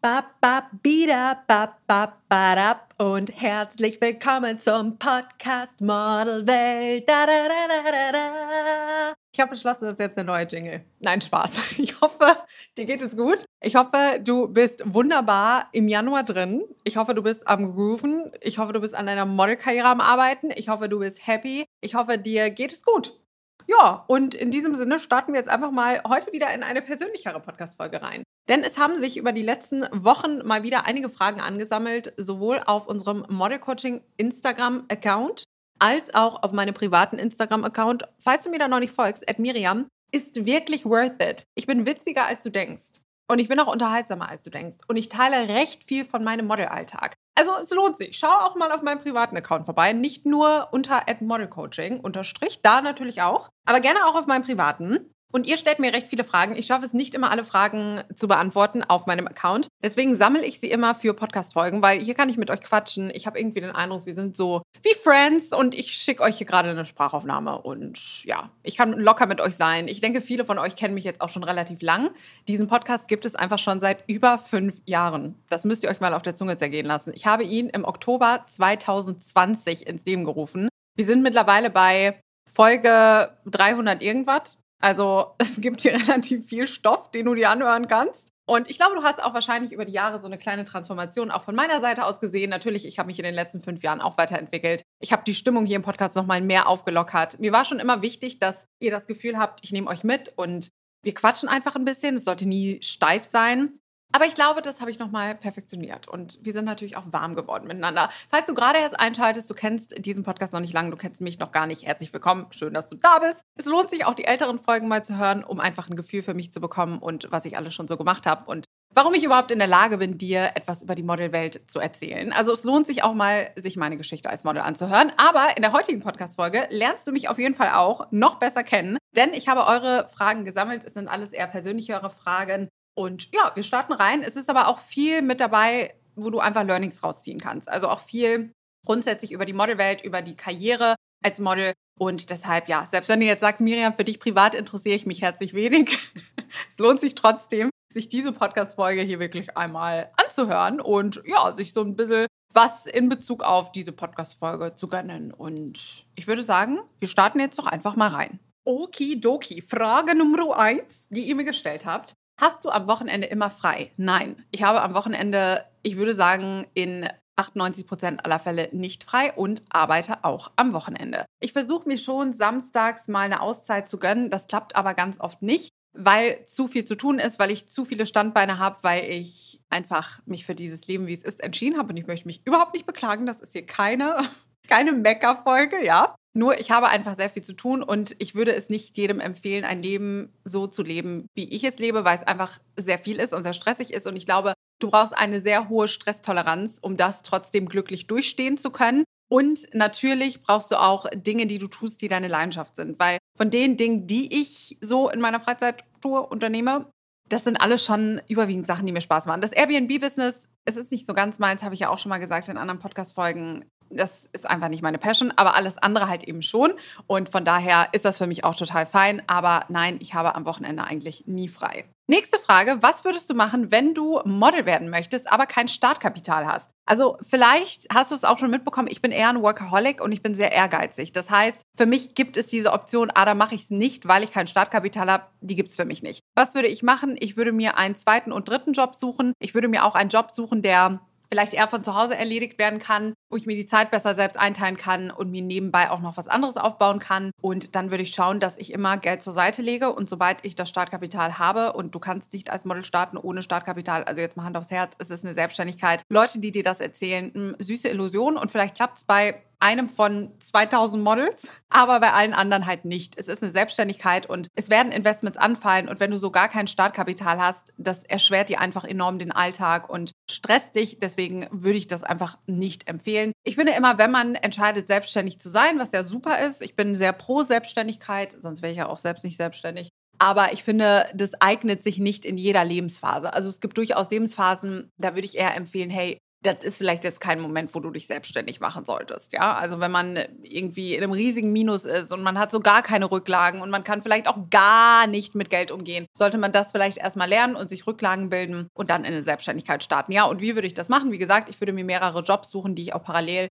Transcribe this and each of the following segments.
Und herzlich willkommen zum Podcast Model Welt. Da, da, da, da, da, da. Ich habe beschlossen, das ist jetzt eine neue Jingle. Nein, Spaß. Ich hoffe, dir geht es gut. Ich hoffe, du bist wunderbar im Januar drin. Ich hoffe, du bist am Grooven. Ich hoffe, du bist an deiner Modelkarriere am Arbeiten. Ich hoffe, du bist happy. Ich hoffe, dir geht es gut. Ja, und in diesem Sinne starten wir jetzt einfach mal heute wieder in eine persönlichere Podcast-Folge rein. Denn es haben sich über die letzten Wochen mal wieder einige Fragen angesammelt, sowohl auf unserem Model Coaching Instagram-Account als auch auf meinem privaten Instagram-Account. Falls du mir da noch nicht folgst, @Miriam, ist wirklich worth it. Ich bin witziger, als du denkst. Und ich bin auch unterhaltsamer, als du denkst. Und ich teile recht viel von meinem Modelalltag. Also es lohnt sich. Schau auch mal auf meinem privaten Account vorbei. Nicht nur unter @modelcoaching_, da natürlich auch. Aber gerne auch auf meinem privaten. Und ihr stellt mir recht viele Fragen. Ich schaffe es nicht immer, alle Fragen zu beantworten auf meinem Account. Deswegen sammle ich sie immer für Podcast-Folgen, weil hier kann ich mit euch quatschen. Ich habe irgendwie den Eindruck, wir sind so wie Friends und ich schicke euch hier gerade eine Sprachaufnahme. Und ja, ich kann locker mit euch sein. Ich denke, viele von euch kennen mich jetzt auch schon relativ lang. Diesen Podcast gibt es einfach schon seit über 5 Jahren. Das müsst ihr euch mal auf der Zunge zergehen lassen. Ich habe ihn im Oktober 2020 ins Leben gerufen. Wir sind mittlerweile bei Folge 300 irgendwas. Also es gibt hier relativ viel Stoff, den du dir anhören kannst. Und ich glaube, du hast auch wahrscheinlich über die Jahre so eine kleine Transformation auch von meiner Seite aus gesehen. Natürlich, ich habe mich in den letzten 5 Jahren auch weiterentwickelt. Ich habe die Stimmung hier im Podcast nochmal mehr aufgelockert. Mir war schon immer wichtig, dass ihr das Gefühl habt, ich nehme euch mit und wir quatschen einfach ein bisschen. Es sollte nie steif sein. Aber ich glaube, das habe ich nochmal perfektioniert. Und wir sind natürlich auch warm geworden miteinander. Falls du gerade erst einschaltest, du kennst diesen Podcast noch nicht lange, du kennst mich noch gar nicht. Herzlich willkommen, schön, dass du da bist. Es lohnt sich auch, die älteren Folgen mal zu hören, um einfach ein Gefühl für mich zu bekommen und was ich alles schon so gemacht habe und warum ich überhaupt in der Lage bin, dir etwas über die Modelwelt zu erzählen. Also es lohnt sich auch mal, sich meine Geschichte als Model anzuhören. Aber in der heutigen Podcast-Folge lernst du mich auf jeden Fall auch noch besser kennen, denn ich habe eure Fragen gesammelt. Es sind alles eher persönlichere Fragen. Und ja, wir starten rein. Es ist aber auch viel mit dabei, wo du einfach Learnings rausziehen kannst. Also auch viel grundsätzlich über die Modelwelt, über die Karriere als Model. Und deshalb, ja, selbst wenn du jetzt sagst, Miriam, für dich privat interessiere ich mich herzlich wenig. Es lohnt sich trotzdem, sich diese Podcast-Folge hier wirklich einmal anzuhören und ja, sich so ein bisschen was in Bezug auf diese Podcast-Folge zu gönnen. Und ich würde sagen, wir starten jetzt doch einfach mal rein. Okidoki, Frage Nummer 1, die ihr mir gestellt habt. Hast du am Wochenende immer frei? Nein, ich habe am Wochenende, ich würde sagen, in 98% aller Fälle nicht frei und arbeite auch am Wochenende. Ich versuche mir schon samstags mal eine Auszeit zu gönnen. Das klappt aber ganz oft nicht, weil zu viel zu tun ist, weil ich zu viele Standbeine habe, weil ich einfach mich für dieses Leben, wie es ist, entschieden habe. Und ich möchte mich überhaupt nicht beklagen. Das ist hier keine Mecker-Folge, ja. Nur ich habe einfach sehr viel zu tun und ich würde es nicht jedem empfehlen, ein Leben so zu leben, wie ich es lebe, weil es einfach sehr viel ist und sehr stressig ist. Und ich glaube, du brauchst eine sehr hohe Stresstoleranz, um das trotzdem glücklich durchstehen zu können. Und natürlich brauchst du auch Dinge, die du tust, die deine Leidenschaft sind. Weil von den Dingen, die ich so in meiner Freizeit tue, unternehme, das sind alles schon überwiegend Sachen, die mir Spaß machen. Das Airbnb-Business, es ist nicht so ganz meins, habe ich ja auch schon mal gesagt in anderen Podcast-Folgen. Das ist einfach nicht meine Passion, aber alles andere halt eben schon. Und von daher ist das für mich auch total fein. Aber nein, ich habe am Wochenende eigentlich nie frei. Nächste Frage, was würdest du machen, wenn du Model werden möchtest, aber kein Startkapital hast? Also vielleicht hast du es auch schon mitbekommen, ich bin eher ein Workaholic und ich bin sehr ehrgeizig. Das heißt, für mich gibt es diese Option, da mache ich es nicht, weil ich kein Startkapital habe. Die gibt es für mich nicht. Was würde ich machen? Ich würde mir einen zweiten und dritten Job suchen. Ich würde mir auch einen Job suchen, der vielleicht eher von zu Hause erledigt werden kann, wo ich mir die Zeit besser selbst einteilen kann und mir nebenbei auch noch was anderes aufbauen kann. Und dann würde ich schauen, dass ich immer Geld zur Seite lege und sobald ich das Startkapital habe und du kannst nicht als Model starten ohne Startkapital, also jetzt mal Hand aufs Herz, es ist eine Selbstständigkeit. Leute, die dir das erzählen, süße Illusion und vielleicht klappt es bei einem von 2000 Models, aber bei allen anderen halt nicht. Es ist eine Selbstständigkeit und es werden Investments anfallen und wenn du so gar kein Startkapital hast, das erschwert dir einfach enorm den Alltag und stresst dich. Deswegen würde ich das einfach nicht empfehlen. Ich finde immer, wenn man entscheidet, selbstständig zu sein, was ja super ist, ich bin sehr pro Selbstständigkeit, sonst wäre ich ja auch selbst nicht selbstständig. Aber ich finde, das eignet sich nicht in jeder Lebensphase. Also es gibt durchaus Lebensphasen, da würde ich eher empfehlen, hey, das ist vielleicht jetzt kein Moment, wo du dich selbstständig machen solltest, ja? Also, wenn man irgendwie in einem riesigen Minus ist und man hat so gar keine Rücklagen und man kann vielleicht auch gar nicht mit Geld umgehen, sollte man das vielleicht erst mal lernen und sich Rücklagen bilden und dann in 'ne Selbstständigkeit starten. Ja, und wie würde ich das machen? Wie gesagt, ich würde mir mehrere Jobs suchen, die ich auch parallel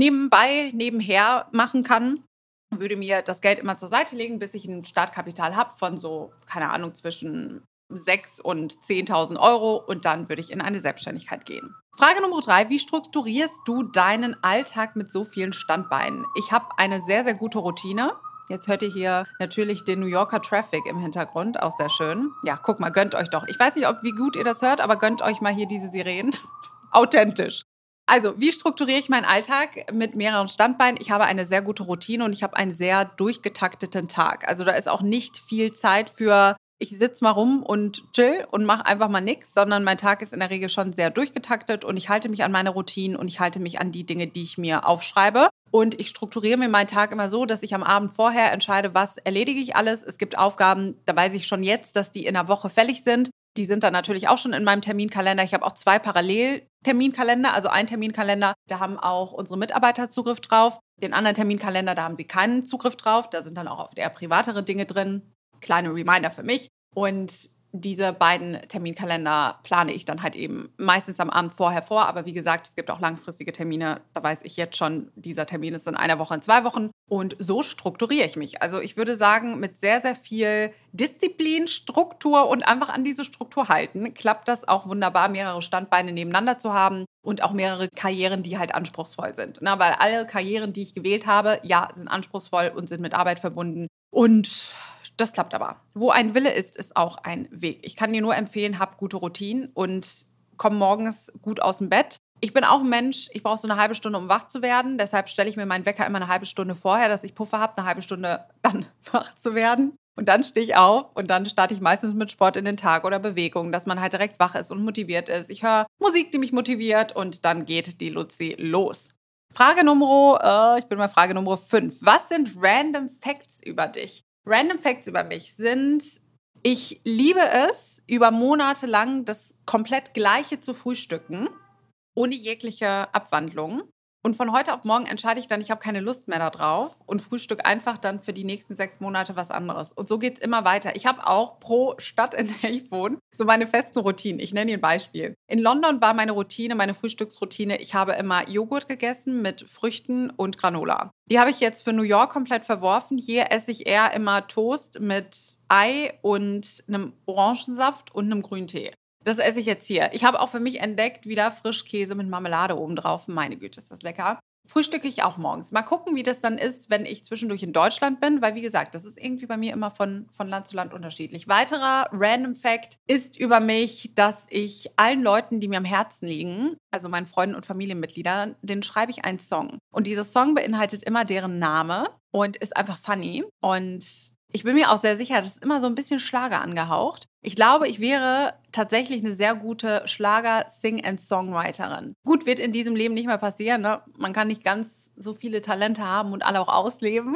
nebenher machen kann. Würde mir das Geld immer zur Seite legen, bis ich ein Startkapital habe von so, keine Ahnung, zwischen 6.000 und 10.000 Euro und dann würde ich in eine Selbstständigkeit gehen. Frage Nummer 3: Wie strukturierst du deinen Alltag mit so vielen Standbeinen? Ich habe eine sehr, sehr gute Routine. Jetzt hört ihr hier natürlich den New Yorker Traffic im Hintergrund, auch sehr schön. Ja, guck mal, gönnt euch doch. Ich weiß nicht, wie gut ihr das hört, aber gönnt euch mal hier diese Sirenen. Authentisch. Also, wie strukturiere ich meinen Alltag mit mehreren Standbeinen? Ich habe eine sehr gute Routine und ich habe einen sehr durchgetakteten Tag. Also, da ist auch nicht viel Zeit für, ich sitze mal rum und chill und mache einfach mal nichts, sondern mein Tag ist in der Regel schon sehr durchgetaktet und ich halte mich an meine Routinen und ich halte mich an die Dinge, die ich mir aufschreibe. Und ich strukturiere mir meinen Tag immer so, dass ich am Abend vorher entscheide, was erledige ich alles. Es gibt Aufgaben, da weiß ich schon jetzt, dass die in der Woche fällig sind. Die sind dann natürlich auch schon in meinem Terminkalender. Ich habe auch 2 Parallel-Terminkalender, also einen Terminkalender, da haben auch unsere Mitarbeiter Zugriff drauf. Den anderen Terminkalender, da haben sie keinen Zugriff drauf. Da sind dann auch oft eher privatere Dinge drin. Kleine Reminder für mich. Und diese beiden Terminkalender plane ich dann halt eben meistens am Abend vorher vor. Aber wie gesagt, es gibt auch langfristige Termine. Da weiß ich jetzt schon, dieser Termin ist in einer Woche, in 2 Wochen. Und so strukturiere ich mich. Also ich würde sagen, mit sehr, sehr viel Disziplin, Struktur und einfach an diese Struktur halten, klappt das auch wunderbar, mehrere Standbeine nebeneinander zu haben und auch mehrere Karrieren, die halt anspruchsvoll sind. Na, weil alle Karrieren, die ich gewählt habe, ja, sind anspruchsvoll und sind mit Arbeit verbunden. Und das klappt aber. Wo ein Wille ist, ist auch ein Weg. Ich kann dir nur empfehlen, hab gute Routinen und komm morgens gut aus dem Bett. Ich bin auch ein Mensch, ich brauche so eine halbe Stunde, um wach zu werden. Deshalb stelle ich mir meinen Wecker immer eine halbe Stunde vorher, dass ich Puffer habe, eine halbe Stunde dann wach zu werden. Und dann stehe ich auf und dann starte ich meistens mit Sport in den Tag oder Bewegung, dass man halt direkt wach ist und motiviert ist. Ich höre Musik, die mich motiviert und dann geht die Luzi los. Ich bin bei Frage Nummer 5. Was sind Random Facts über dich? Random Facts über mich sind: Ich liebe es, über Monate lang das komplett Gleiche zu frühstücken, ohne jegliche Abwandlung. Und von heute auf morgen entscheide ich dann, ich habe keine Lust mehr darauf und frühstücke einfach dann für die nächsten 6 Monate was anderes. Und so geht es immer weiter. Ich habe auch pro Stadt, in der ich wohne, so meine festen Routinen. Ich nenne dir ein Beispiel. In London war meine Routine, meine Frühstücksroutine, ich habe immer Joghurt gegessen mit Früchten und Granola. Die habe ich jetzt für New York komplett verworfen. Hier esse ich eher immer Toast mit Ei und einem Orangensaft und einem Grüntee. Das esse ich jetzt hier. Ich habe auch für mich entdeckt, wieder Frischkäse mit Marmelade obendrauf. Meine Güte, ist das lecker. Frühstücke ich auch morgens. Mal gucken, wie das dann ist, wenn ich zwischendurch in Deutschland bin, weil wie gesagt, das ist irgendwie bei mir immer von Land zu Land unterschiedlich. Weiterer Random Fact ist über mich, dass ich allen Leuten, die mir am Herzen liegen, also meinen Freunden und Familienmitgliedern, denen schreibe ich einen Song. Und dieser Song beinhaltet immer deren Name und ist einfach funny. Und ich bin mir auch sehr sicher, das ist immer so ein bisschen Schlager angehaucht. Ich glaube, ich wäre tatsächlich eine sehr gute Schlager-Sing-and-Songwriterin. Gut, wird in diesem Leben nicht mehr passieren, ne? Man kann nicht ganz so viele Talente haben und alle auch ausleben.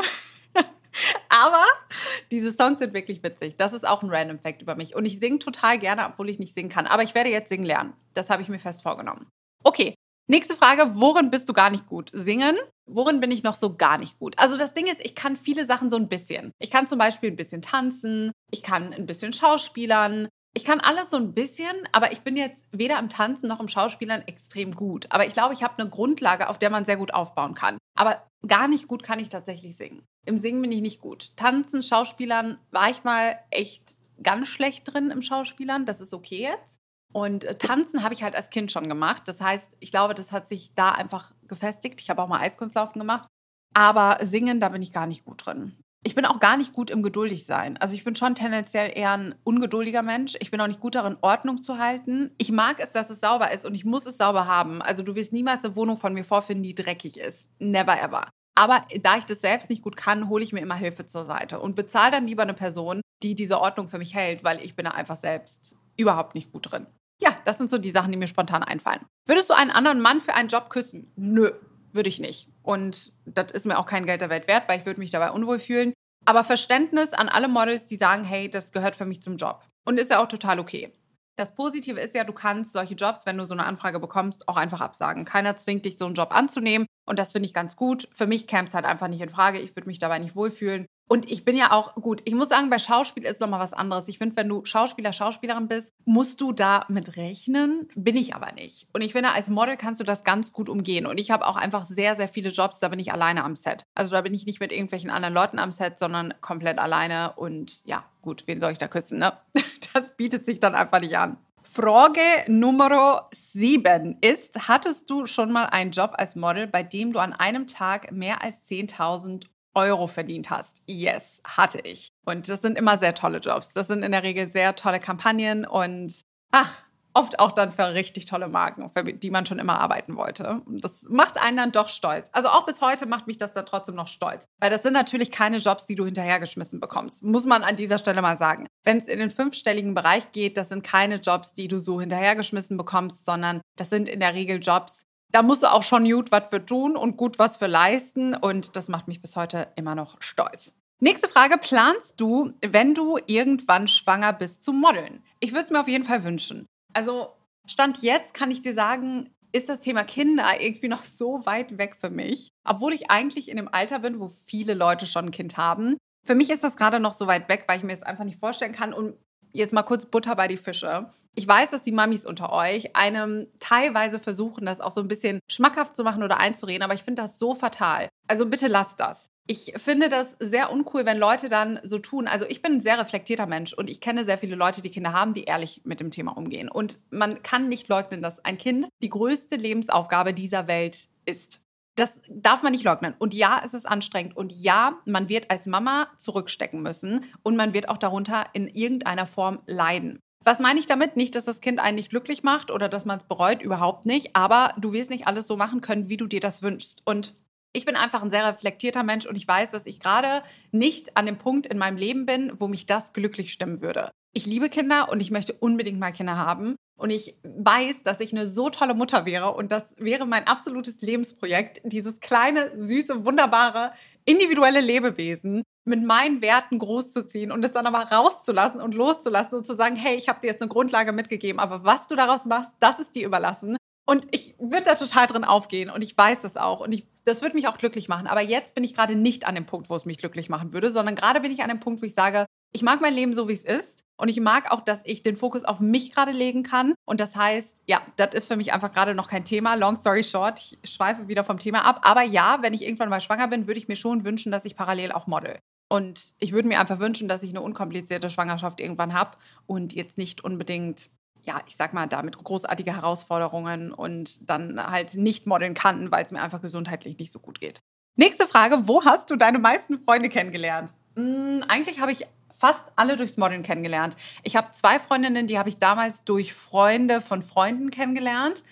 Aber diese Songs sind wirklich witzig. Das ist auch ein Random Fact über mich. Und ich singe total gerne, obwohl ich nicht singen kann. Aber ich werde jetzt singen lernen. Das habe ich mir fest vorgenommen. Okay, nächste Frage. Worin bist du gar nicht gut? Singen? Worin bin ich noch so gar nicht gut? Also das Ding ist, ich kann viele Sachen so ein bisschen. Ich kann zum Beispiel ein bisschen tanzen. Ich kann ein bisschen schauspielern. Ich kann alles so ein bisschen, aber ich bin jetzt weder im Tanzen noch im Schauspielern extrem gut. Aber ich glaube, ich habe eine Grundlage, auf der man sehr gut aufbauen kann. Aber gar nicht gut kann ich tatsächlich singen. Im Singen bin ich nicht gut. Tanzen, Schauspielern war ich mal echt ganz schlecht drin im Schauspielern. Das ist okay jetzt. Und Tanzen habe ich halt als Kind schon gemacht. Das heißt, ich glaube, das hat sich da einfach gefestigt. Ich habe auch mal Eiskunstlaufen gemacht. Aber Singen, da bin ich gar nicht gut drin. Ich bin auch gar nicht gut im Geduldigsein. Also ich bin schon tendenziell eher ein ungeduldiger Mensch. Ich bin auch nicht gut darin, Ordnung zu halten. Ich mag es, dass es sauber ist und ich muss es sauber haben. Also du wirst niemals eine Wohnung von mir vorfinden, die dreckig ist. Never ever. Aber da ich das selbst nicht gut kann, hole ich mir immer Hilfe zur Seite und bezahle dann lieber eine Person, die diese Ordnung für mich hält, weil ich bin da einfach selbst überhaupt nicht gut drin. Ja, das sind so die Sachen, die mir spontan einfallen. Würdest du einen anderen Mann für einen Job küssen? Nö, würde ich nicht. Und das ist mir auch kein Geld der Welt wert, weil ich würde mich dabei unwohl fühlen. Aber Verständnis an alle Models, die sagen, hey, das gehört für mich zum Job. Und ist ja auch total okay. Das Positive ist ja, du kannst solche Jobs, wenn du so eine Anfrage bekommst, auch einfach absagen. Keiner zwingt dich, so einen Job anzunehmen und das finde ich ganz gut. Für mich käme es halt einfach nicht in Frage. Ich würde mich dabei nicht wohlfühlen. Und ich bin ja auch gut, ich muss sagen, bei Schauspiel ist noch mal was anderes. Ich finde, wenn du Schauspieler, Schauspielerin bist, musst du da mit rechnen. Bin ich aber nicht. Und ich finde, als Model kannst du das ganz gut umgehen. Und ich habe auch einfach sehr, sehr viele Jobs, da bin ich alleine am Set. Also da bin ich nicht mit irgendwelchen anderen Leuten am Set, sondern komplett alleine. Und ja, gut, wen soll ich da küssen, ne? Das bietet sich dann einfach nicht an. Frage Nummer 7 ist, hattest du schon mal einen Job als Model, bei dem du an einem Tag mehr als 10.000 Euro verdient hast? Yes, hatte ich. Und das sind immer sehr tolle Jobs. Das sind in der Regel sehr tolle Kampagnen und oft auch dann für richtig tolle Marken, für die man schon immer arbeiten wollte. Und das macht einen dann doch stolz. Also auch bis heute macht mich das dann trotzdem noch stolz. Weil das sind natürlich keine Jobs, die du hinterhergeschmissen bekommst. Muss man an dieser Stelle mal sagen. Wenn es in den 5-stelligen Bereich geht, das sind keine Jobs, die du so hinterhergeschmissen bekommst, sondern das sind in der Regel Jobs, da musst du auch schon gut was für tun und gut was für leisten. Und das macht mich bis heute immer noch stolz. Nächste Frage. Planst du, wenn du irgendwann schwanger bist, zu modeln? Ich würde es mir auf jeden Fall wünschen. Also Stand jetzt kann ich dir sagen, ist das Thema Kinder irgendwie noch so weit weg für mich. Obwohl ich eigentlich in dem Alter bin, wo viele Leute schon ein Kind haben. Für mich ist das gerade noch so weit weg, weil ich mir das einfach nicht vorstellen kann. Und jetzt mal kurz Butter bei die Fische. Ich weiß, dass die Mamis unter euch einem teilweise versuchen, das auch so ein bisschen schmackhaft zu machen oder einzureden, aber ich finde das so fatal. Also bitte lasst das. Ich finde das sehr uncool, wenn Leute dann so tun. Also ich bin ein sehr reflektierter Mensch und ich kenne sehr viele Leute, die Kinder haben, die ehrlich mit dem Thema umgehen. Und man kann nicht leugnen, dass ein Kind die größte Lebensaufgabe dieser Welt ist. Das darf man nicht leugnen. Und ja, es ist anstrengend. Und ja, man wird als Mama zurückstecken müssen. Und man wird auch darunter in irgendeiner Form leiden. Was meine ich damit? Nicht, dass das Kind einen nicht glücklich macht oder dass man es bereut, überhaupt nicht. Aber du wirst nicht alles so machen können, wie du dir das wünschst. Und ich bin einfach ein sehr reflektierter Mensch und ich weiß, dass ich gerade nicht an dem Punkt in meinem Leben bin, wo mich das glücklich stimmen würde. Ich liebe Kinder und ich möchte unbedingt mal Kinder haben. Und ich weiß, dass ich eine so tolle Mutter wäre und das wäre mein absolutes Lebensprojekt, dieses kleine, süße, wunderbare, individuelle Lebewesen mit meinen Werten großzuziehen und es dann aber rauszulassen und loszulassen und zu sagen, hey, ich habe dir jetzt eine Grundlage mitgegeben, aber was du daraus machst, das ist dir überlassen. Und ich würde da total drin aufgehen und ich weiß das auch und das würde mich auch glücklich machen. Aber jetzt bin ich gerade nicht an dem Punkt, wo es mich glücklich machen würde, sondern gerade bin ich an dem Punkt, wo ich sage, ich mag mein Leben so, wie es ist und ich mag auch, dass ich den Fokus auf mich gerade legen kann. Und das heißt, ja, das ist für mich einfach gerade noch kein Thema. Long story short, ich schweife wieder vom Thema ab. Aber ja, wenn ich irgendwann mal schwanger bin, würde ich mir schon wünschen, dass ich parallel auch model. Und ich würde mir einfach wünschen, dass ich eine unkomplizierte Schwangerschaft irgendwann habe und jetzt nicht unbedingt, ja, ich sag mal, damit großartige Herausforderungen und dann halt nicht modeln kann, weil es mir einfach gesundheitlich nicht so gut geht. Nächste Frage, wo hast du deine meisten Freunde kennengelernt? Eigentlich habe ich fast alle durchs Modeln kennengelernt. Ich habe 2 Freundinnen, die habe ich damals durch Freunde von Freunden kennengelernt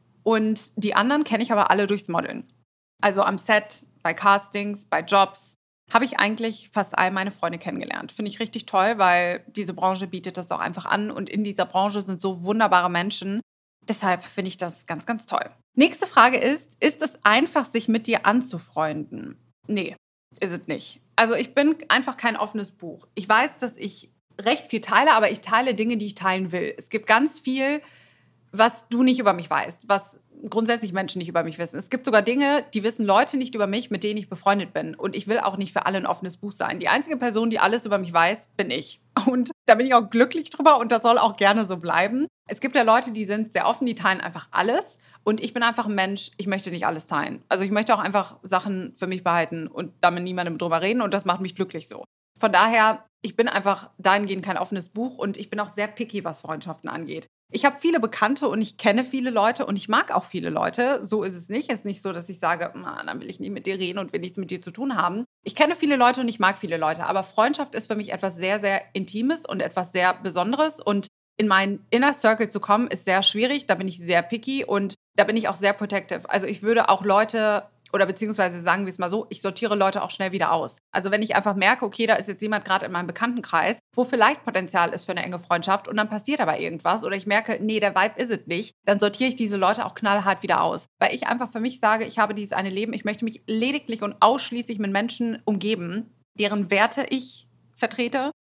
und die anderen kenne ich aber alle durchs Modeln. Also am Set, bei Castings, bei Jobs habe ich eigentlich fast all meine Freunde kennengelernt. Finde ich richtig toll, weil diese Branche bietet das auch einfach an und in dieser Branche sind so wunderbare Menschen. Deshalb finde ich das ganz, ganz toll. Nächste Frage ist es einfach, sich mit dir anzufreunden? Nee, ist es nicht. Also ich bin einfach kein offenes Buch. Ich weiß, dass ich recht viel teile, aber ich teile Dinge, die ich teilen will. Es gibt ganz viel, was du nicht über mich weißt, was grundsätzlich Menschen nicht über mich wissen. Es gibt sogar Dinge, die wissen Leute nicht über mich, mit denen ich befreundet bin. Und ich will auch nicht für alle ein offenes Buch sein. Die einzige Person, die alles über mich weiß, bin ich. Und da bin ich auch glücklich drüber und das soll auch gerne so bleiben. Es gibt ja Leute, die sind sehr offen, die teilen einfach alles. Und ich bin einfach ein Mensch, ich möchte nicht alles teilen. Also ich möchte auch einfach Sachen für mich behalten und damit niemandem drüber reden. Und das macht mich glücklich so. Von daher, ich bin einfach dahingehend kein offenes Buch und ich bin auch sehr picky, was Freundschaften angeht. Ich habe viele Bekannte und ich kenne viele Leute und ich mag auch viele Leute. So ist es nicht. Es ist nicht so, dass ich sage, dann will ich nicht mit dir reden und will nichts mit dir zu tun haben. Ich kenne viele Leute und ich mag viele Leute. Aber Freundschaft ist für mich etwas sehr, sehr Intimes und etwas sehr Besonderes. Und in meinen Inner Circle zu kommen, ist sehr schwierig. Da bin ich sehr picky und da bin ich auch sehr protective. Also ich würde auch Leute, oder beziehungsweise sagen wir es mal so, ich sortiere Leute auch schnell wieder aus. Also wenn ich einfach merke, okay, da ist jetzt jemand gerade in meinem Bekanntenkreis, wo vielleicht Potenzial ist für eine enge Freundschaft und dann passiert aber irgendwas oder ich merke, nee, der Vibe ist es nicht, dann sortiere ich diese Leute auch knallhart wieder aus. Weil ich einfach für mich sage, ich habe dieses eine Leben, ich möchte mich lediglich und ausschließlich mit Menschen umgeben, deren Werte ich vertrete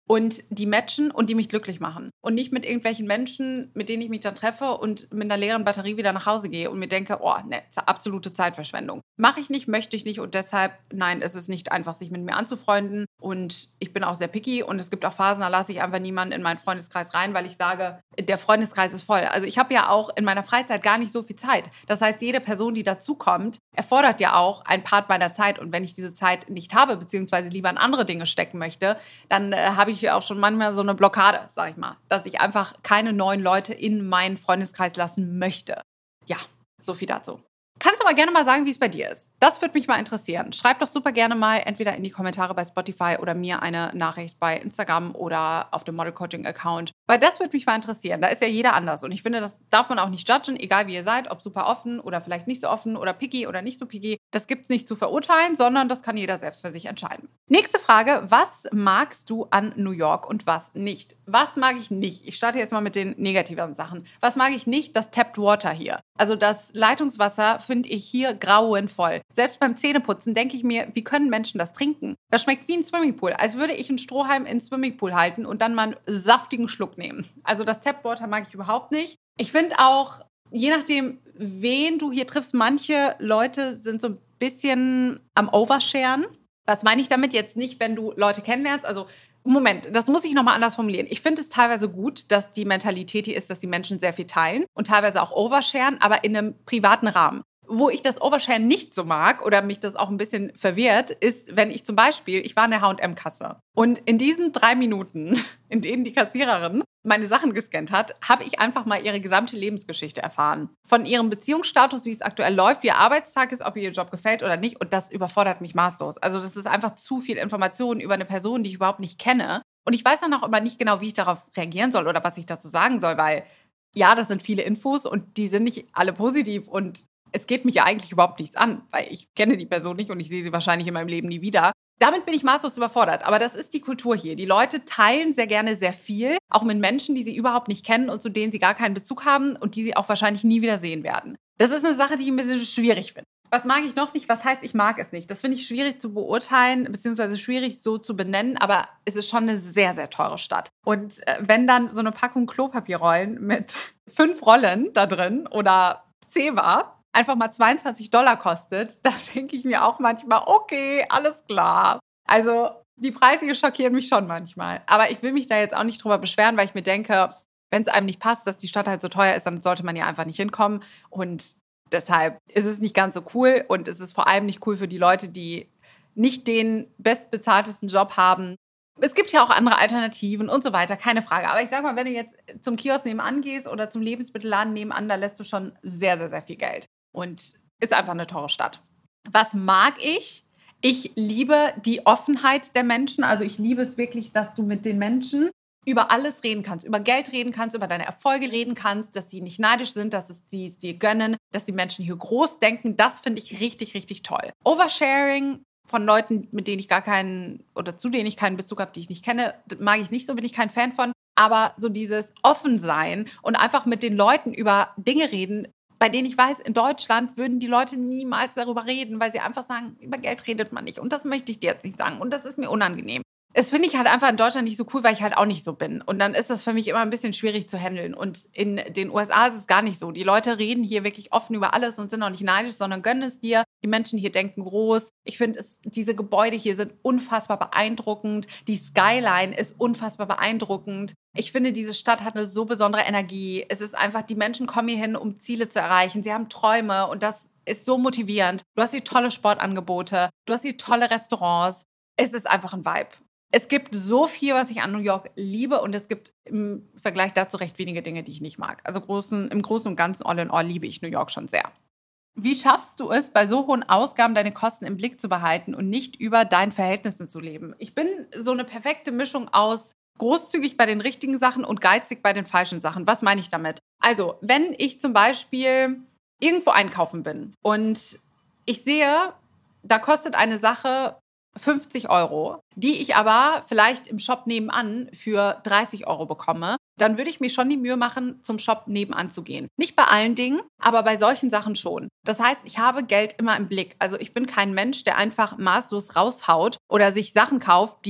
und die matchen und die mich glücklich machen. Und nicht mit irgendwelchen Menschen, mit denen ich mich dann treffe und mit einer leeren Batterie wieder nach Hause gehe und mir denke, oh, ne, absolute Zeitverschwendung. Mache ich nicht, möchte ich nicht und deshalb, nein, es ist nicht einfach, sich mit mir anzufreunden. Und ich bin auch sehr picky und es gibt auch Phasen, da lasse ich einfach niemanden in meinen Freundeskreis rein, weil ich sage, der Freundeskreis ist voll. Also ich habe ja auch in meiner Freizeit gar nicht so viel Zeit. Das heißt, jede Person, die dazukommt, erfordert ja auch einen Part meiner Zeit. Und wenn ich diese Zeit nicht habe, beziehungsweise lieber in andere Dinge stecken möchte, dann habe ich auch schon manchmal so eine Blockade, sag ich mal, dass ich einfach keine neuen Leute in meinen Freundeskreis lassen möchte. Ja, so viel dazu. Kannst du aber gerne mal sagen, wie es bei dir ist. Das würde mich mal interessieren. Schreib doch super gerne mal entweder in die Kommentare bei Spotify oder mir eine Nachricht bei Instagram oder auf dem Model Coaching Account. Weil das würde mich mal interessieren. Da ist ja jeder anders. Und ich finde, das darf man auch nicht judgen, egal wie ihr seid, ob super offen oder vielleicht nicht so offen oder picky oder nicht so picky. Das gibt es nicht zu verurteilen, sondern das kann jeder selbst für sich entscheiden. Nächste Frage. Was magst du an New York und was nicht? Was mag ich nicht? Ich starte jetzt mal mit den negativeren Sachen. Was mag ich nicht? Das Tapped Water hier. Also das Leitungswasser finde ich hier grauenvoll. Selbst beim Zähneputzen denke ich mir, wie können Menschen das trinken? Das schmeckt wie ein Swimmingpool, als würde ich einen Strohhalm in den Swimmingpool halten und dann mal einen saftigen Schluck nehmen. Also das Tap Water mag ich überhaupt nicht. Ich finde auch, je nachdem, wen du hier triffst, manche Leute sind so ein bisschen am Oversharen. Was meine ich damit jetzt nicht, wenn du Leute kennenlernst? Also Moment, das muss ich nochmal anders formulieren. Ich finde es teilweise gut, dass die Mentalität hier ist, dass die Menschen sehr viel teilen und teilweise auch oversharen, aber in einem privaten Rahmen. Wo ich das Oversharen nicht so mag oder mich das auch ein bisschen verwirrt, ist, wenn ich zum Beispiel, ich war in der H&M-Kasse und in diesen 3 Minuten, in denen die Kassiererin meine Sachen gescannt hat, habe ich einfach mal ihre gesamte Lebensgeschichte erfahren. Von ihrem Beziehungsstatus, wie es aktuell läuft, wie ihr Arbeitstag ist, ob ihr Job gefällt oder nicht. Und das überfordert mich maßlos. Also das ist einfach zu viel Information über eine Person, die ich überhaupt nicht kenne. Und ich weiß dann auch immer nicht genau, wie ich darauf reagieren soll oder was ich dazu sagen soll, weil ja, das sind viele Infos und die sind nicht alle positiv und es geht mich ja eigentlich überhaupt nichts an, weil ich kenne die Person nicht und ich sehe sie wahrscheinlich in meinem Leben nie wieder. Damit bin ich maßlos überfordert. Aber das ist die Kultur hier. Die Leute teilen sehr gerne sehr viel, auch mit Menschen, die sie überhaupt nicht kennen und zu denen sie gar keinen Bezug haben und die sie auch wahrscheinlich nie wieder sehen werden. Das ist eine Sache, die ich ein bisschen schwierig finde. Was mag ich noch nicht? Was heißt, ich mag es nicht? Das finde ich schwierig zu beurteilen, beziehungsweise schwierig so zu benennen, aber es ist schon eine sehr, sehr teure Stadt. Und wenn dann so eine Packung Klopapierrollen mit 5 Rollen da drin oder Zewa einfach mal $22 kostet, da denke ich mir auch manchmal, okay, alles klar. Also die Preise schockieren mich schon manchmal. Aber ich will mich da jetzt auch nicht drüber beschweren, weil ich mir denke, wenn es einem nicht passt, dass die Stadt halt so teuer ist, dann sollte man ja einfach nicht hinkommen. Und deshalb ist es nicht ganz so cool und es ist vor allem nicht cool für die Leute, die nicht den bestbezahltesten Job haben. Es gibt ja auch andere Alternativen und so weiter, keine Frage. Aber ich sag mal, wenn du jetzt zum Kiosk nebenan gehst oder zum Lebensmittelladen nebenan, da lässt du schon sehr, sehr, sehr viel Geld. Und ist einfach eine teure Stadt. Was mag ich? Ich liebe die Offenheit der Menschen. Also ich liebe es wirklich, dass du mit den Menschen über alles reden kannst, über Geld reden kannst, über deine Erfolge reden kannst, dass sie nicht neidisch sind, dass sie es dir gönnen, dass die Menschen hier groß denken. Das finde ich richtig, richtig toll. Oversharing von Leuten, mit denen ich gar keinen oder zu denen ich keinen Bezug habe, die ich nicht kenne, mag ich nicht so, bin ich kein Fan von. Aber so dieses Offensein und einfach mit den Leuten über Dinge reden, bei denen ich weiß, in Deutschland würden die Leute niemals darüber reden, weil sie einfach sagen, über Geld redet man nicht. Und das möchte ich dir jetzt nicht sagen. Und das ist mir unangenehm. Es finde ich halt einfach in Deutschland nicht so cool, weil ich halt auch nicht so bin. Und dann ist das für mich immer ein bisschen schwierig zu handeln. Und in den USA ist es gar nicht so. Die Leute reden hier wirklich offen über alles und sind auch nicht neidisch, sondern gönnen es dir. Die Menschen hier denken groß. Ich finde, diese Gebäude hier sind unfassbar beeindruckend. Die Skyline ist unfassbar beeindruckend. Ich finde, diese Stadt hat eine so besondere Energie. Es ist einfach, die Menschen kommen hier hin, um Ziele zu erreichen. Sie haben Träume und das ist so motivierend. Du hast hier tolle Sportangebote. Du hast hier tolle Restaurants. Es ist einfach ein Vibe. Es gibt so viel, was ich an New York liebe und es gibt im Vergleich dazu recht wenige Dinge, die ich nicht mag. Also im Großen und Ganzen, all in all, liebe ich New York schon sehr. Wie schaffst du es, bei so hohen Ausgaben deine Kosten im Blick zu behalten und nicht über deinen Verhältnissen zu leben? Ich bin so eine perfekte Mischung aus großzügig bei den richtigen Sachen und geizig bei den falschen Sachen. Was meine ich damit? Also, wenn ich zum Beispiel irgendwo einkaufen bin und ich sehe, da kostet eine Sache 50 €, die ich aber vielleicht im Shop nebenan für 30 € bekomme, dann würde ich mir schon die Mühe machen, zum Shop nebenan zu gehen. Nicht bei allen Dingen, aber bei solchen Sachen schon. Das heißt, ich habe Geld immer im Blick. Also ich bin kein Mensch, der einfach maßlos raushaut oder sich Sachen kauft, die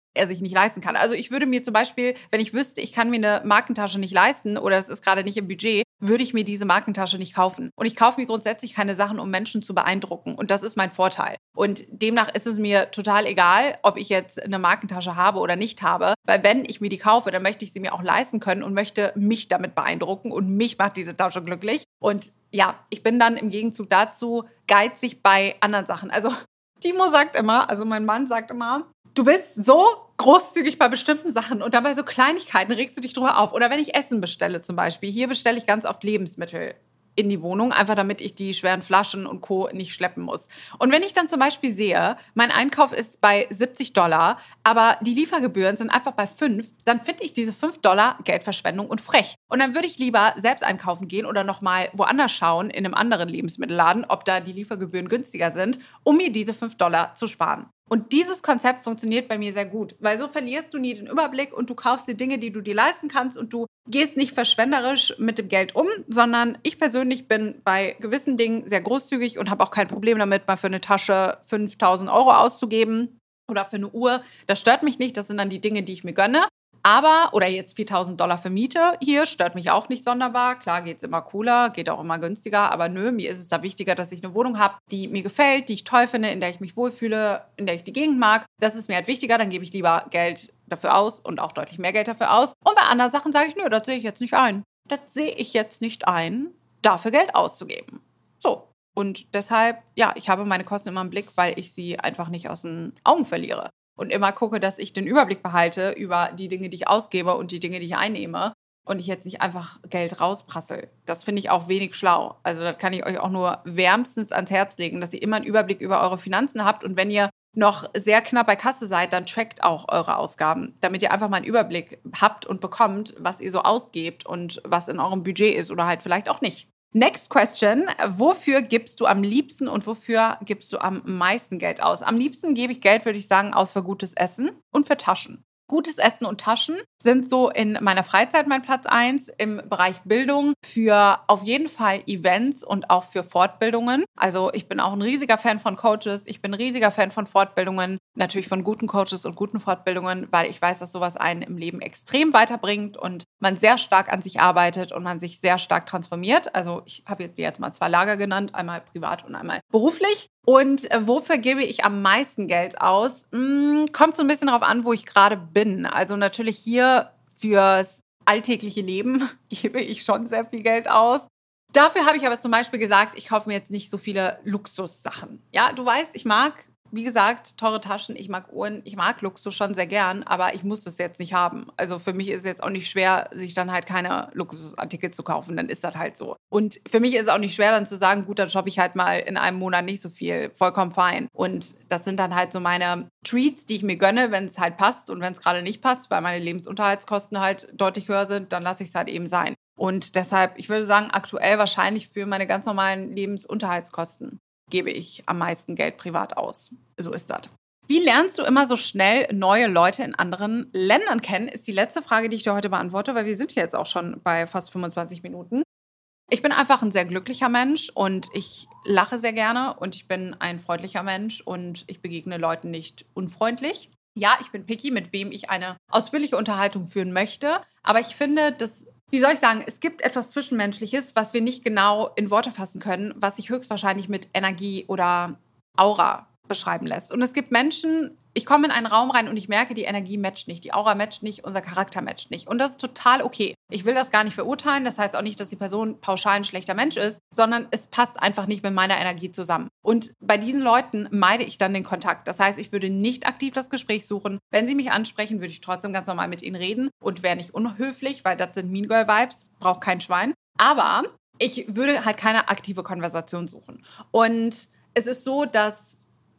er sich nicht leisten kann. Also ich würde mir zum Beispiel, wenn ich wüsste, ich kann mir eine Markentasche nicht leisten oder es ist gerade nicht im Budget, würde ich mir diese Markentasche nicht kaufen. Und ich kaufe mir grundsätzlich keine Sachen, um Menschen zu beeindrucken. Und das ist mein Vorteil. Und demnach ist es mir total egal, ob ich jetzt eine Markentasche habe oder nicht habe. Weil wenn ich mir die kaufe, dann möchte ich sie mir auch leisten können und möchte mich damit beeindrucken. Und mich macht diese Tasche glücklich. Und ja, ich bin dann im Gegenzug dazu geizig bei anderen Sachen. Also Timo sagt immer, also mein Mann sagt immer, du bist so großzügig bei bestimmten Sachen und dabei so Kleinigkeiten regst du dich drüber auf. Oder wenn ich Essen bestelle zum Beispiel. Hier bestelle ich ganz oft Lebensmittel in die Wohnung, einfach damit ich die schweren Flaschen und Co. nicht schleppen muss. Und wenn ich dann zum Beispiel sehe, mein Einkauf ist bei $70, aber die Liefergebühren sind einfach bei 5, dann finde ich diese $5 Geldverschwendung und frech. Und dann würde ich lieber selbst einkaufen gehen oder nochmal woanders schauen, in einem anderen Lebensmittelladen, ob da die Liefergebühren günstiger sind, um mir diese $5 zu sparen. Und dieses Konzept funktioniert bei mir sehr gut, weil so verlierst du nie den Überblick und du kaufst dir Dinge, die du dir leisten kannst und du gehst nicht verschwenderisch mit dem Geld um, sondern ich persönlich bin bei gewissen Dingen sehr großzügig und habe auch kein Problem damit, mal für eine Tasche 5.000 Euro auszugeben oder für eine Uhr. Das stört mich nicht, das sind dann die Dinge, die ich mir gönne. Aber, oder jetzt $4.000 für Miete hier, stört mich auch nicht sonderbar. Klar geht's immer cooler, geht auch immer günstiger, aber nö, mir ist es da wichtiger, dass ich eine Wohnung habe, die mir gefällt, die ich toll finde, in der ich mich wohlfühle, in der ich die Gegend mag. Das ist mir halt wichtiger, dann gebe ich lieber Geld dafür aus und auch deutlich mehr Geld dafür aus. Und bei anderen Sachen sage ich, nö, das sehe ich jetzt nicht ein. Das sehe ich jetzt nicht ein, dafür Geld auszugeben. So. Und deshalb, ja, ich habe meine Kosten immer im Blick, weil ich sie einfach nicht aus den Augen verliere. Und immer gucke, dass ich den Überblick behalte über die Dinge, die ich ausgebe und die Dinge, die ich einnehme. Und ich jetzt nicht einfach Geld rausprassel. Das finde ich auch wenig schlau. Also das kann ich euch auch nur wärmstens ans Herz legen, dass ihr immer einen Überblick über eure Finanzen habt. Und wenn ihr noch sehr knapp bei Kasse seid, dann trackt auch eure Ausgaben, damit ihr einfach mal einen Überblick habt und bekommt, was ihr so ausgebt und was in eurem Budget ist oder halt vielleicht auch nicht. Next question. Wofür gibst du am liebsten und wofür gibst du am meisten Geld aus? Am liebsten gebe ich Geld, würde ich sagen, aus für gutes Essen und für Taschen. Gutes Essen und Taschen sind so in meiner Freizeit mein Platz 1, im Bereich Bildung für auf jeden Fall Events und auch für Fortbildungen. Also ich bin auch ein riesiger Fan von Coaches, ich bin ein riesiger Fan von Fortbildungen, natürlich von guten Coaches und guten Fortbildungen, weil ich weiß, dass sowas einen im Leben extrem weiterbringt und man sehr stark an sich arbeitet und man sich sehr stark transformiert. Also ich habe jetzt mal 2 Lager genannt, einmal privat und einmal beruflich. Und wofür gebe ich am meisten Geld aus? Kommt so ein bisschen darauf an, wo ich gerade bin. Also natürlich hier fürs alltägliche Leben gebe ich schon sehr viel Geld aus. Dafür habe ich aber zum Beispiel gesagt, ich kaufe mir jetzt nicht so viele Luxussachen. Ja, du weißt, ich mag, wie gesagt, teure Taschen, ich mag Uhren, ich mag Luxus schon sehr gern, aber ich muss das jetzt nicht haben. Also für mich ist es jetzt auch nicht schwer, sich dann halt keine Luxusartikel zu kaufen, dann ist das halt so. Und für mich ist es auch nicht schwer, dann zu sagen, gut, dann shoppe ich halt mal in einem Monat nicht so viel, vollkommen fein. Und das sind dann halt so meine Treats, die ich mir gönne, wenn es halt passt und wenn es gerade nicht passt, weil meine Lebensunterhaltskosten halt deutlich höher sind, dann lasse ich es halt eben sein. Und deshalb, ich würde sagen, aktuell wahrscheinlich für meine ganz normalen Lebensunterhaltskosten gebe ich am meisten Geld privat aus. So ist das. Wie lernst du immer so schnell neue Leute in anderen Ländern kennen, ist die letzte Frage, die ich dir heute beantworte, weil wir sind hier jetzt auch schon bei fast 25 Minuten. Ich bin einfach ein sehr glücklicher Mensch und ich lache sehr gerne und ich bin ein freundlicher Mensch und ich begegne Leuten nicht unfreundlich. Ja, ich bin picky, mit wem ich eine ausführliche Unterhaltung führen möchte, aber ich finde, wie soll ich sagen, es gibt etwas Zwischenmenschliches, was wir nicht genau in Worte fassen können, was sich höchstwahrscheinlich mit Energie oder Aura beschreiben lässt. Und es gibt Menschen, ich komme in einen Raum rein und ich merke, die Energie matcht nicht, die Aura matcht nicht, unser Charakter matcht nicht. Und das ist total okay. Ich will das gar nicht verurteilen, das heißt auch nicht, dass die Person pauschal ein schlechter Mensch ist, sondern es passt einfach nicht mit meiner Energie zusammen. Und bei diesen Leuten meide ich dann den Kontakt. Das heißt, ich würde nicht aktiv das Gespräch suchen. Wenn sie mich ansprechen, würde ich trotzdem ganz normal mit ihnen reden und wäre nicht unhöflich, weil das sind Mean Girl Vibes, braucht kein Schwein. Aber ich würde halt keine aktive Konversation suchen. Und es ist so, dass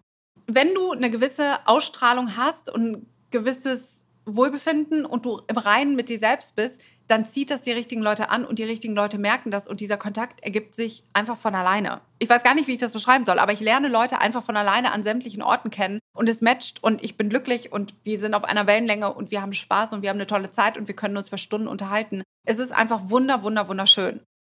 wenn du eine gewisse Ausstrahlung hast und ein gewisses Wohlbefinden und du im Reinen mit dir selbst bist, dann zieht das die richtigen Leute an und die richtigen Leute merken das und dieser Kontakt ergibt sich einfach von alleine. Ich weiß gar nicht, wie ich das beschreiben soll, aber ich lerne Leute einfach von alleine an sämtlichen Orten kennen und es matcht und ich bin glücklich und wir sind auf einer Wellenlänge und wir haben Spaß und wir haben eine tolle Zeit und wir können uns für Stunden unterhalten. Es ist einfach wunderschön.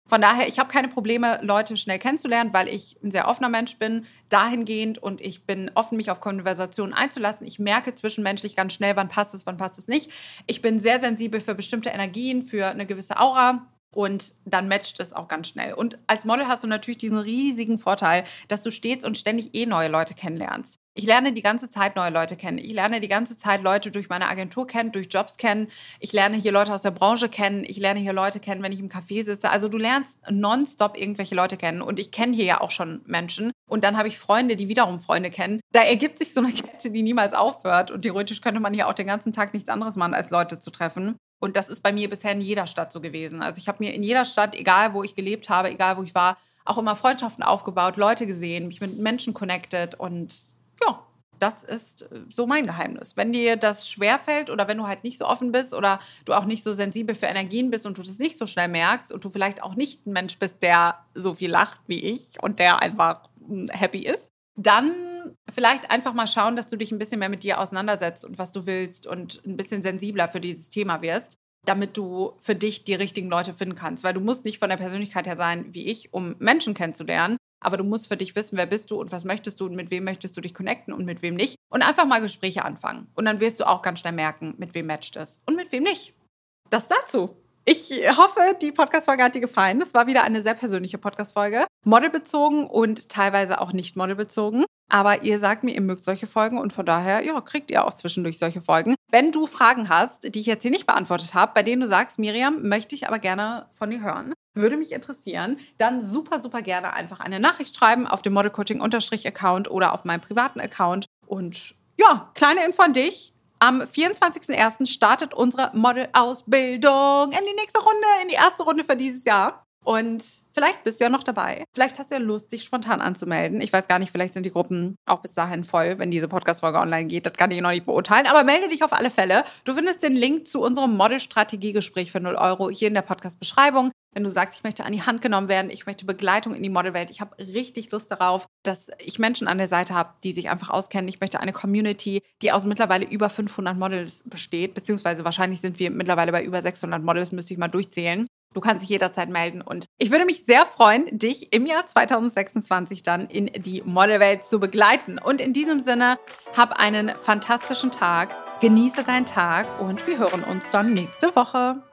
Von daher, ich habe keine Probleme, Leute schnell kennenzulernen, weil ich ein sehr offener Mensch bin, dahingehend, und ich bin offen, mich auf Konversationen einzulassen. Ich merke zwischenmenschlich ganz schnell, wann passt es nicht. Ich bin sehr sensibel für bestimmte Energien, für eine gewisse Aura. Und dann matcht es auch ganz schnell. Und als Model hast du natürlich diesen riesigen Vorteil, dass du stets und ständig neue Leute kennenlernst. Ich lerne die ganze Zeit neue Leute kennen. Ich lerne die ganze Zeit Leute durch meine Agentur kennen, durch Jobs kennen. Ich lerne hier Leute aus der Branche kennen. Ich lerne hier Leute kennen, wenn ich im Café sitze. Also du lernst nonstop irgendwelche Leute kennen. Und ich kenne hier ja auch schon Menschen. Und dann habe ich Freunde, die wiederum Freunde kennen. Da ergibt sich so eine Kette, die niemals aufhört. Und theoretisch könnte man hier auch den ganzen Tag nichts anderes machen, als Leute zu treffen. Und das ist bei mir bisher in jeder Stadt so gewesen. Also ich habe mir in jeder Stadt, egal wo ich gelebt habe, egal wo ich war, auch immer Freundschaften aufgebaut, Leute gesehen, mich mit Menschen connected. Und ja, das ist so mein Geheimnis. Wenn dir das schwerfällt oder wenn du halt nicht so offen bist oder du auch nicht so sensibel für Energien bist und du das nicht so schnell merkst und du vielleicht auch nicht ein Mensch bist, der so viel lacht wie ich und der einfach happy ist, dann vielleicht einfach mal schauen, dass du dich ein bisschen mehr mit dir auseinandersetzt und was du willst und ein bisschen sensibler für dieses Thema wirst, damit du für dich die richtigen Leute finden kannst. Weil du musst nicht von der Persönlichkeit her sein wie ich, um Menschen kennenzulernen, aber du musst für dich wissen, wer bist du und was möchtest du und mit wem möchtest du dich connecten und mit wem nicht. Und einfach mal Gespräche anfangen. Und dann wirst du auch ganz schnell merken, mit wem matcht es und mit wem nicht. Das dazu. Ich hoffe, die Podcast-Folge hat dir gefallen. Das war wieder eine sehr persönliche Podcast-Folge. Modelbezogen und teilweise auch nicht modelbezogen. Aber ihr sagt mir, ihr mögt solche Folgen und von daher, ja, kriegt ihr auch zwischendurch solche Folgen. Wenn du Fragen hast, die ich jetzt hier nicht beantwortet habe, bei denen du sagst, Miriam, möchte ich aber gerne von dir hören, würde mich interessieren, dann super, super gerne einfach eine Nachricht schreiben auf dem Modelcoaching_Account oder auf meinem privaten Account. Und ja, kleine Info an dich. Am 24.01. startet unsere Model-Ausbildung in die nächste Runde, in die erste Runde für dieses Jahr. Und vielleicht bist du ja noch dabei. Vielleicht hast du ja Lust, dich spontan anzumelden. Ich weiß gar nicht, vielleicht sind die Gruppen auch bis dahin voll, wenn diese Podcast-Folge online geht. Das kann ich noch nicht beurteilen. Aber melde dich auf alle Fälle. Du findest den Link zu unserem Model-Strategie-Gespräch für 0 € hier in der Podcast-Beschreibung. Wenn du sagst, ich möchte an die Hand genommen werden, ich möchte Begleitung in die Modelwelt, ich habe richtig Lust darauf, dass ich Menschen an der Seite habe, die sich einfach auskennen. Ich möchte eine Community, die aus mittlerweile über 500 Models besteht, beziehungsweise wahrscheinlich sind wir mittlerweile bei über 600 Models, müsste ich mal durchzählen. Du kannst dich jederzeit melden und ich würde mich sehr freuen, dich im Jahr 2026 dann in die Modelwelt zu begleiten. Und in diesem Sinne, hab einen fantastischen Tag, genieße deinen Tag und wir hören uns dann nächste Woche.